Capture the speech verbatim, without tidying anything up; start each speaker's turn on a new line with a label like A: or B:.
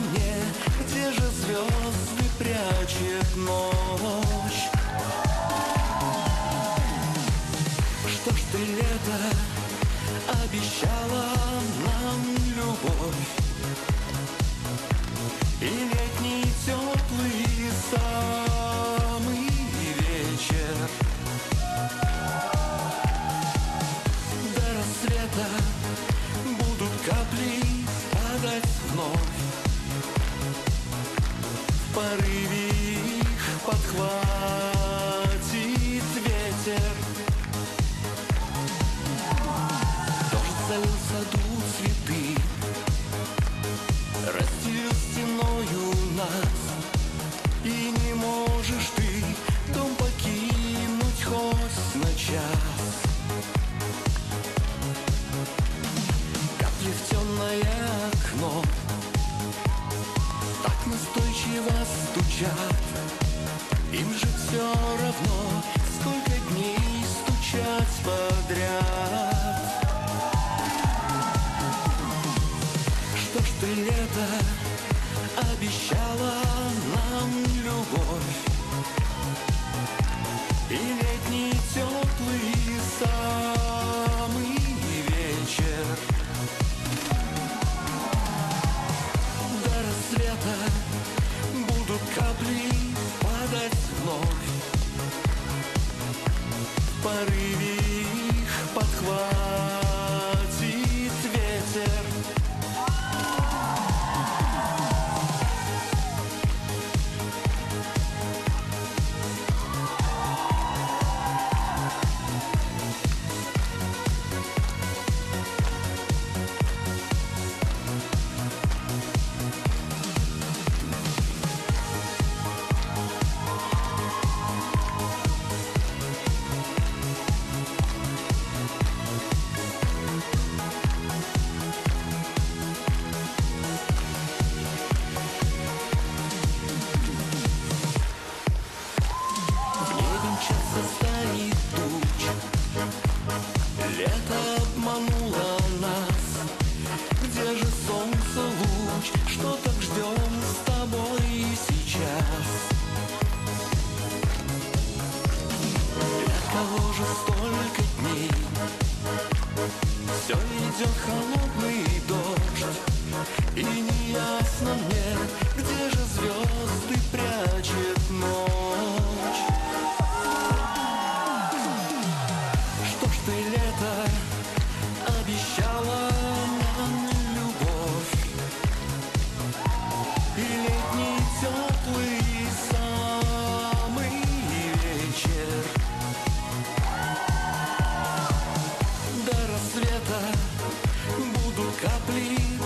A: мне, где же звезды прячет ночь? Что ж ты, лето, обещала нам любовь и летний теплый самый вечер. До рассвета будут капли падать вновь, в порыве их подхватит ветер. Дождь залил в саду цветы, расстелил стеною нас, и не можешь ты дом покинуть хоть на час. Капли в темное окно так настойчиво стучат, им же все равно, сколько дней стучать подряд. Что ж ты, лето, обещала нам любовь и летний теплый самый вечер. До рассвета будут капли падать вновь, в порыве их подхватит ветер. Стоит туч, лето обмануло нас. Где же солнце луч, что так ждем с тобой сейчас? Для кого же столько дней? Все идет холодный дождь, и не ясно мне, где же звезды прячет ночь. Ты, лето, обещала нам любовь и летний теплый самый вечер. До рассвета будут капли